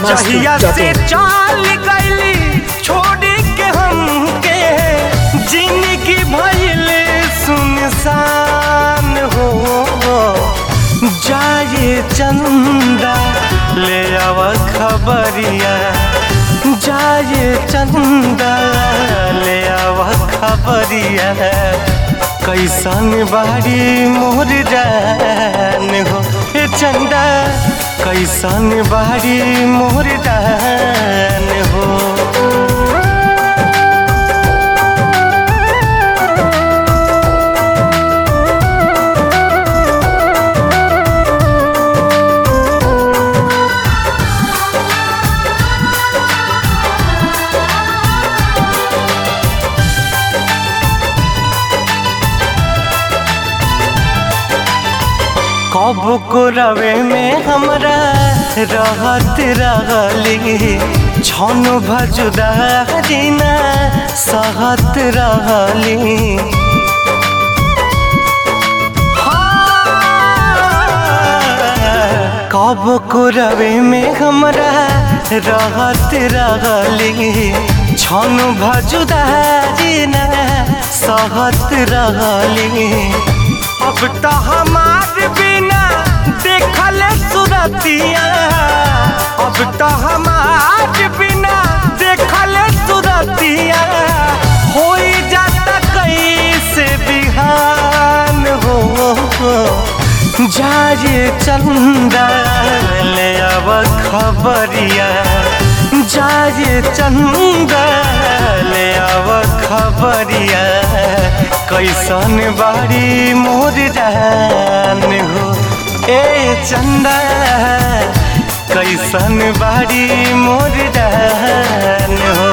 जहिया से चाल गईली छोड़ के हमके जिंदगी भइल सुनसान हो। जाए चंदा ले आव खबरिया, जाए चंदा ले आव खबरिया, कैसन बाड़ी मोर जान हो। ए चंदा कैसन बाड़ी मोर जान हो। कब को रवे में हमरा रहत रहली, छन भजुदा जीना सहत रहली। कब को रवे में हमरा रहत रहली, छन भजुदा जीना सहत रहली। अब तो हमार बिना देखल सुरतिया, अब तो हमार बिना देखल सुरतिया, हो जाता कैसे बिहान हो। जाए चंदा ले आव खबरिया, जाए चंदा ले आव खबरिया, कैसन बाड़ी मोर जान हो। ए चंदा कैसन बाड़ी मोर जान हो।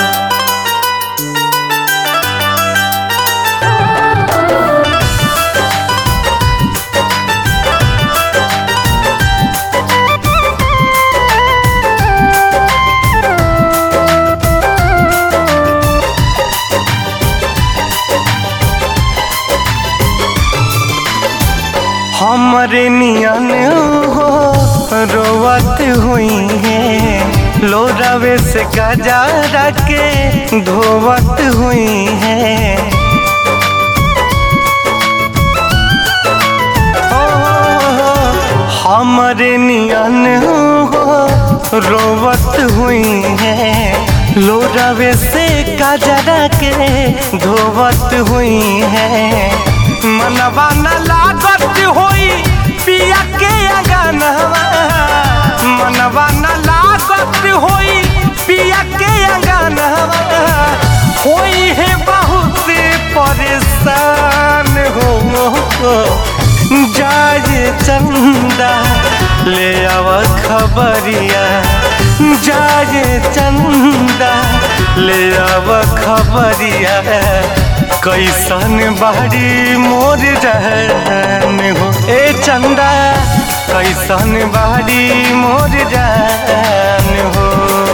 हमरे नियन हो रोवत हुई है, लोरावे से गजारा के धोवत हुई है। हमरे नियन हो रोवत हुई है, लोरावे से गजारा के धोवत हुई है। मनवा न लागत होई पिया के अंगनवा, मनवा न लागत होई पिया के अंगनवा, होई है बहुत परेशान हो। जाए चंदा ले आव खबरिया, जाए चंदा ले आव खबरिया, कैसन बाड़ी मोर जान हो। ए चंदा कैसन बाड़ी मोर जान हो।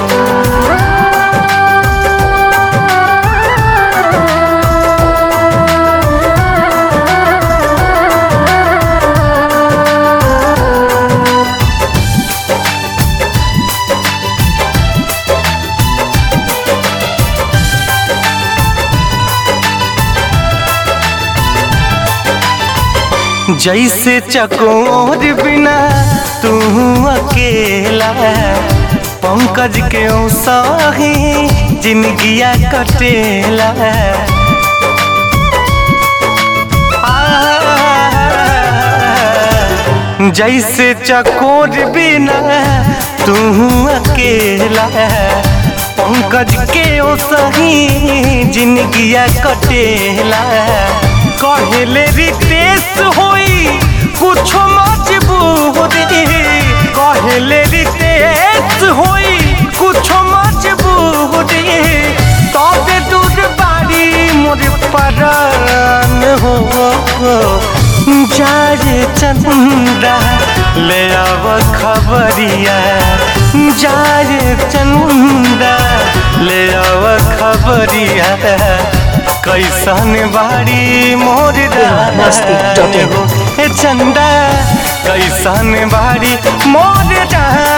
जैसे चकोर बिना तू अकेला, पंकज के सही जिंदगिया कटेला। जैसे चकोर बिना तू अकेला, पंकज के सही जिंदगिया कटेला। कहले रितेश होई कुछ मजबूरी, कहले रितेश होई कुछ मजबूरी, तबे दूर बाड़ी मोर परान हो। जाए चंदा ले आव खबरिया, जाए चंदा ले आव खबरिया, कैसन बाड़ी मोर जान हो। चंदा कैसन बाड़ी मोर जान